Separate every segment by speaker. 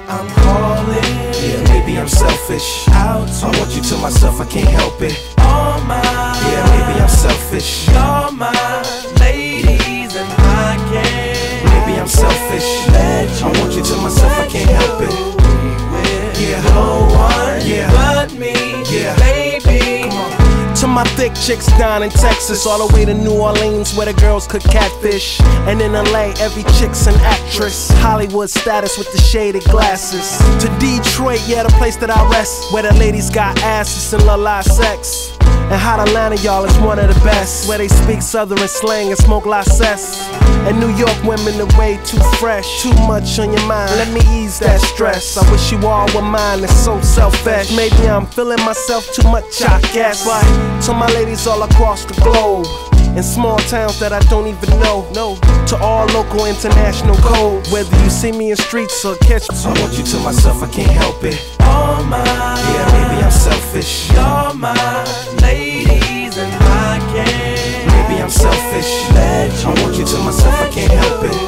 Speaker 1: I'm calling. Yeah, maybe I'm selfish. I want you to myself, I can't help it. All mine. Yeah, maybe I'm selfish. You're my ladies and I can't. Maybe I'm selfish. I want you to myself, I can't help it. Yeah, no one but me. Yeah, baby. Come on. To my thick chicks down in Texas, all the way to New Orleans where the girls could catfish. And in LA, every chick's an actress. Hollywood status with the shaded glasses. To Detroit, yeah, the place that I rest, where the ladies got asses and love live sex. And Hot Atlanta, y'all, is one of the best, where they speak southern slang and smoke license. And New York women are way too fresh. Too much on your mind, let me ease that stress. I wish you all were mine, it's so selfish. Maybe I'm feeling myself too much, I guess. But to my ladies all across the globe, in small towns that I don't even know, to all local international codes, whether you see me in streets or catch me. I want you to myself, I can't help it. All mine. Yeah, maybe I'm selfish. You're my ladies and I can't. Maybe I'm selfish. I want you to myself, I can't help it.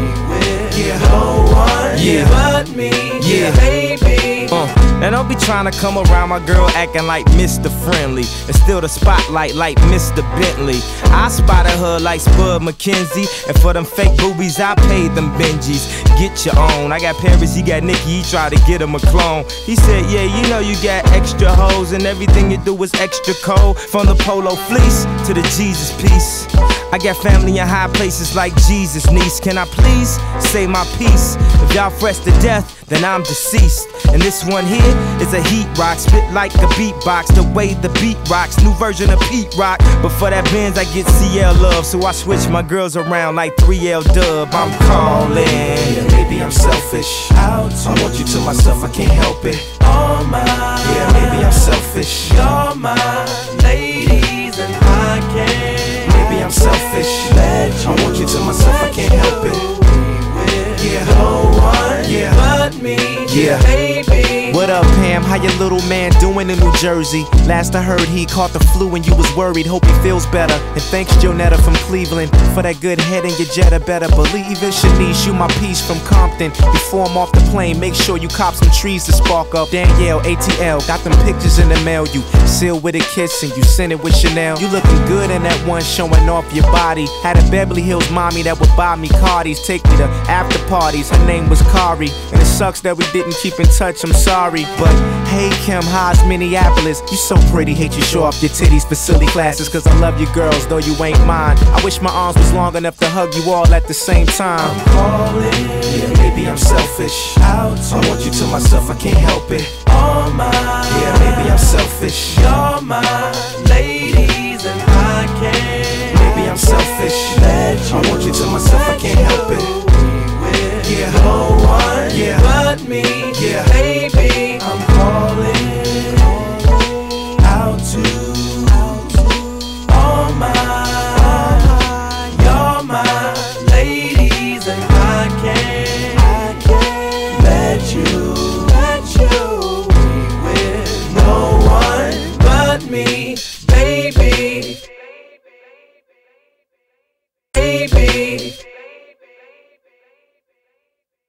Speaker 1: Yeah, no one but me. Yeah, baby.
Speaker 2: And don't be trying to come around my girl acting like Mr. Friendly and steal the spotlight like Mr. Bentley. I spotted her like Spud McKenzie, and for them fake boobies I paid them Benjis. Get your own. I got Paris, he got Nicki, he tried to get him a clone. He said, yeah, you know you got extra hoes and everything you do is extra cold. From the polo fleece to the Jesus piece. I got family in high places like Jesus' niece. Can I please say my piece? If y'all fresh to death, then I'm deceased. And this one here is a heat rock, spit like a beatbox, the way the beat rocks, new version of Pete Rock. But for that Benz I get CL love, so I switch my girls around like 3L Dub. I'm calling.
Speaker 1: Yeah, maybe I'm selfish. I want you to myself, I can't help it. All mine. Yeah, maybe I'm selfish. You're my ladies and I can't. Maybe I'm selfish. I want you to myself, I can't help it. Yeah, no one but me. Yeah, baby.
Speaker 3: What up, Pam? How your little man doing in New Jersey? Last I heard he caught the flu and you was worried. Hope he feels better. And thanks Jonetta from Cleveland for that good head in your Jetta. Better believe it. Shanice, you my piece from Compton. Before I'm off the plane, make sure you cop some trees to spark up. Danielle, ATL, got them pictures in the mail. You sealed with a kiss and you sent it with Chanel. You looking good in that one, showing off your body. Had a Beverly Hills mommy that would buy me Cardis, take me to after parties. Her name was Kari, and it sucks that we didn't keep in touch. I'm sorry. But hey Kim, how's Minneapolis? You so pretty, hate you show off your titties for silly classes. Cause I love you girls, though you ain't mine. I wish my arms was long enough to hug you all at the same time.
Speaker 1: I'm calling. Yeah, maybe I'm selfish. I want you to myself, I can't help it. All mine. Yeah, maybe I'm selfish. You're my ladies and I can't. Maybe I'm selfish. I want you to myself,